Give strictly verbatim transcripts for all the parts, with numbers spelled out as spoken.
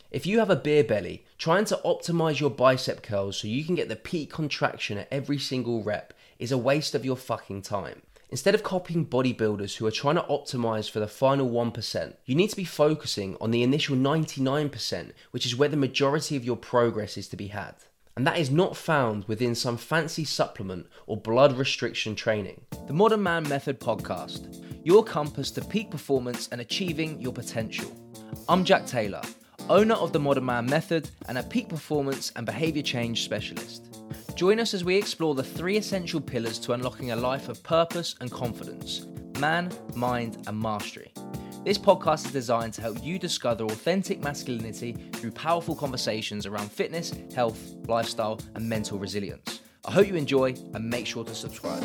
If you have a beer belly, trying to optimize your bicep curls so you can get the peak contraction at every single rep is a waste of your fucking time. Instead of copying bodybuilders who are trying to optimize for the final one percent, you need to be focusing on the initial ninety-nine percent, which is where the majority of your progress is to be had. And that is not found within some fancy supplement or blood restriction training. The Modern Man Method Podcast, your compass to peak performance and achieving your potential. I'm Jack Taylor, owner of the Modern Man Method and a peak performance and behaviour change specialist. Join us as we explore the three essential pillars to unlocking a life of purpose and confidence: man, mind, and mastery. This podcast is designed to help you discover authentic masculinity through powerful conversations around fitness, health, lifestyle, and mental resilience. I hope you enjoy and make sure to subscribe.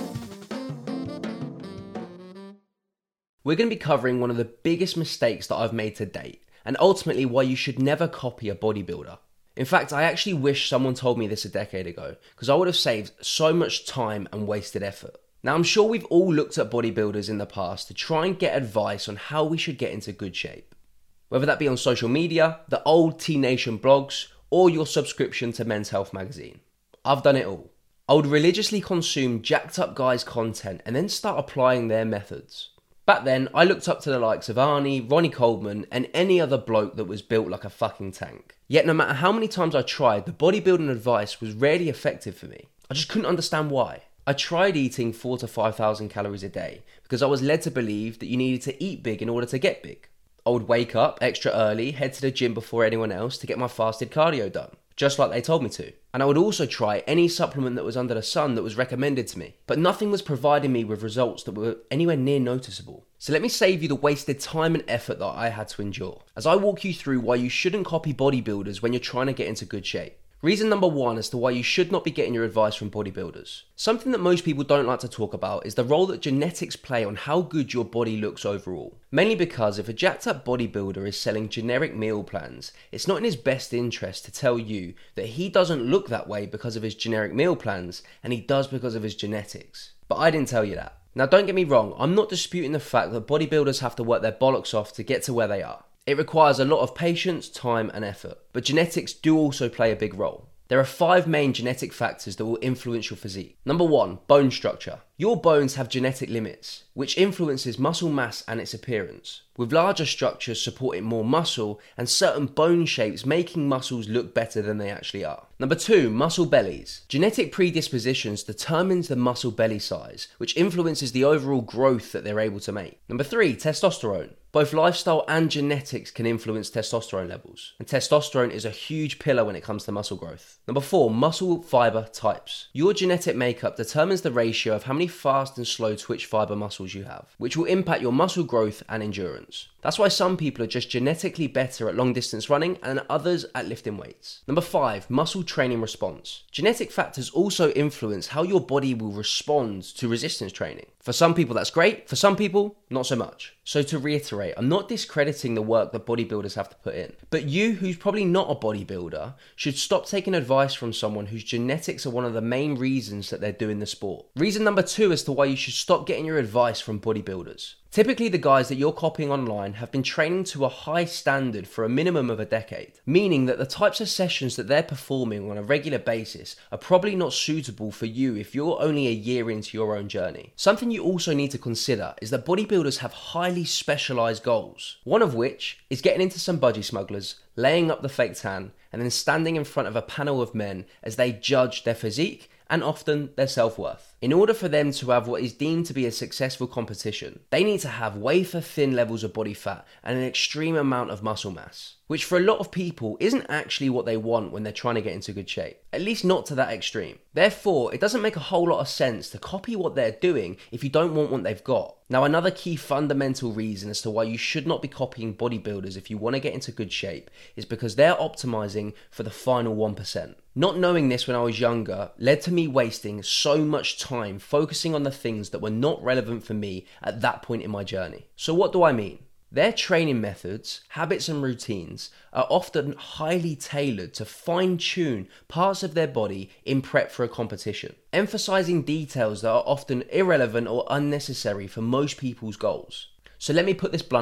We're going to be covering one of the biggest mistakes that I've made to date, and ultimately why you should never copy a bodybuilder. In fact, I actually wish someone told me this a decade ago, because I would have saved so much time and wasted effort. Now, I'm sure we've all looked at bodybuilders in the past to try and get advice on how we should get into good shape. Whether that be on social media, the old T Nation blogs, or your subscription to Men's Health magazine. I've done it all. I would religiously consume jacked up guys' content and then start applying their methods. Back then, I looked up to the likes of Arnie, Ronnie Coleman, and any other bloke that was built like a fucking tank. Yet no matter how many times I tried, the bodybuilding advice was rarely effective for me. I just couldn't understand why. I tried eating four to five thousand calories a day because I was led to believe that you needed to eat big in order to get big. I would wake up extra early, head to the gym before anyone else to get my fasted cardio done, just like they told me to. And I would also try any supplement that was under the sun that was recommended to me, but nothing was providing me with results that were anywhere near noticeable. So let me save you the wasted time and effort that I had to endure, as I walk you through why you shouldn't copy bodybuilders when you're trying to get into good shape. Reason number one as to why you should not be getting your advice from bodybuilders. Something that most people don't like to talk about is the role that genetics play on how good your body looks overall. Mainly because if a jacked up bodybuilder is selling generic meal plans, it's not in his best interest to tell you that he doesn't look that way because of his generic meal plans, and he does because of his genetics. But I didn't tell you that. Now don't get me wrong, I'm not disputing the fact that bodybuilders have to work their bollocks off to get to where they are. It requires a lot of patience, time, and effort. But genetics do also play a big role. There are five main genetic factors that will influence your physique. Number one, bone structure. Your bones have genetic limits, which influences muscle mass and its appearance, with larger structures supporting more muscle and certain bone shapes making muscles look better than they actually are. Number two, muscle bellies. Genetic predispositions determines the muscle belly size, which influences the overall growth that they're able to make. Number three, testosterone. Both lifestyle and genetics can influence testosterone levels, and testosterone is a huge pillar when it comes to muscle growth. Number four, muscle fiber types. Your genetic makeup determines the ratio of how many fast and slow twitch fiber muscles you have, which will impact your muscle growth and endurance. That's why some people are just genetically better at long distance running and others at lifting weights. Number five, muscle training response. Genetic factors also influence how your body will respond to resistance training. For some people that's great, for some people not so much. So to reiterate, I'm not discrediting the work that bodybuilders have to put in, but you who's probably not a bodybuilder should stop taking advice from someone whose genetics are one of the main reasons that they're doing the sport. Reason number two as to why you should stop getting your advice from bodybuilders. Typically, the guys that you're copying online have been training to a high standard for a minimum of a decade, meaning that the types of sessions that they're performing on a regular basis are probably not suitable for you if you're only a year into your own journey. Something you also need to consider is that bodybuilders have highly specialized goals, one of which is getting into some budgie smugglers, laying up the fake tan, and then standing in front of a panel of men as they judge their physique and often their self-worth. In order for them to have what is deemed to be a successful competition, they need to have wafer thin levels of body fat and an extreme amount of muscle mass, which for a lot of people isn't actually what they want when they're trying to get into good shape, at least not to that extreme. Therefore, it doesn't make a whole lot of sense to copy what they're doing if you don't want what they've got. Now, another key fundamental reason as to why you should not be copying bodybuilders if you want to get into good shape is because they're optimizing for the final one percent. Not knowing this when I was younger led to me wasting so much time focusing on the things that were not relevant for me at that point in my journey. So what do I mean? Their training methods, habits and routines are often highly tailored to fine-tune parts of their body in prep for a competition, emphasizing details that are often irrelevant or unnecessary for most people's goals. So let me put this bluntly.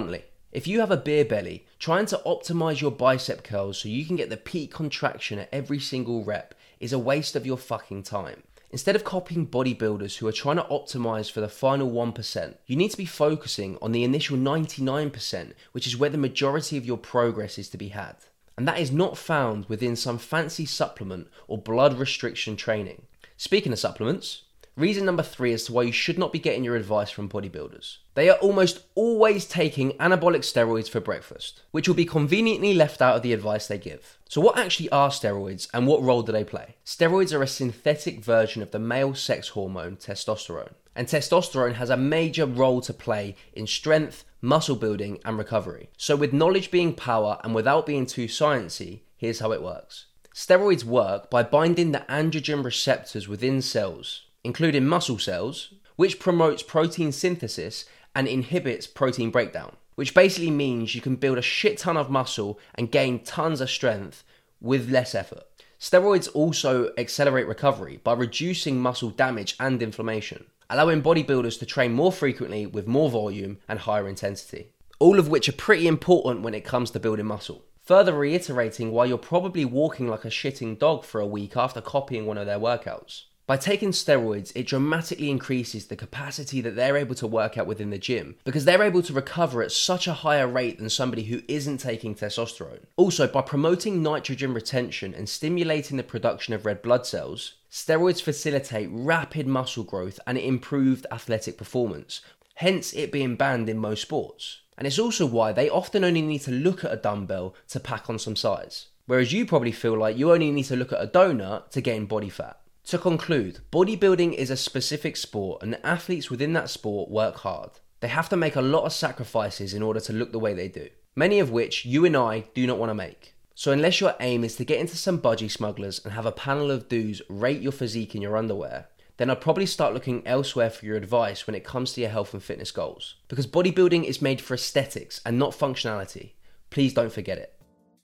If you have a beer belly, trying to optimize your bicep curls so you can get the peak contraction at every single rep is a waste of your fucking time. Instead of copying bodybuilders who are trying to optimize for the final one percent, you need to be focusing on the initial ninety-nine percent, which is where the majority of your progress is to be had. And that is not found within some fancy supplement or blood restriction training. Speaking of supplements, reason number three as to why you should not be getting your advice from bodybuilders. They are almost always taking anabolic steroids for breakfast, which will be conveniently left out of the advice they give. So what actually are steroids and what role do they play? Steroids are a synthetic version of the male sex hormone testosterone. And testosterone has a major role to play in strength, muscle building and recovery. So with knowledge being power and without being too sciencey, here's how it works. Steroids work by binding the androgen receptors within cells, including muscle cells, which promotes protein synthesis and inhibits protein breakdown, which basically means you can build a shit ton of muscle and gain tons of strength with less effort. Steroids also accelerate recovery by reducing muscle damage and inflammation, allowing bodybuilders to train more frequently with more volume and higher intensity, all of which are pretty important when it comes to building muscle. Further reiterating why you're probably walking like a shitting dog for a week after copying one of their workouts. By taking steroids, it dramatically increases the capacity that they're able to work out within the gym because they're able to recover at such a higher rate than somebody who isn't taking testosterone. Also, by promoting nitrogen retention and stimulating the production of red blood cells, steroids facilitate rapid muscle growth and improved athletic performance, hence it being banned in most sports. And it's also why they often only need to look at a dumbbell to pack on some size, whereas you probably feel like you only need to look at a donut to gain body fat. To conclude, bodybuilding is a specific sport and the athletes within that sport work hard. They have to make a lot of sacrifices in order to look the way they do, many of which you and I do not want to make. So unless your aim is to get into some budgie smugglers and have a panel of dudes rate your physique in your underwear, then I'd probably start looking elsewhere for your advice when it comes to your health and fitness goals. Because bodybuilding is made for aesthetics and not functionality. Please don't forget it.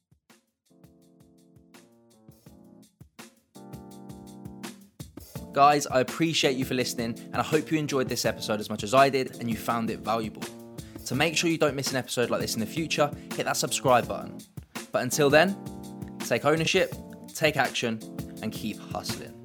Guys, I appreciate you for listening and I hope you enjoyed this episode as much as I did and you found it valuable. To make sure you don't miss an episode like this in the future, hit that subscribe button. But until then, take ownership, take action, and keep hustling.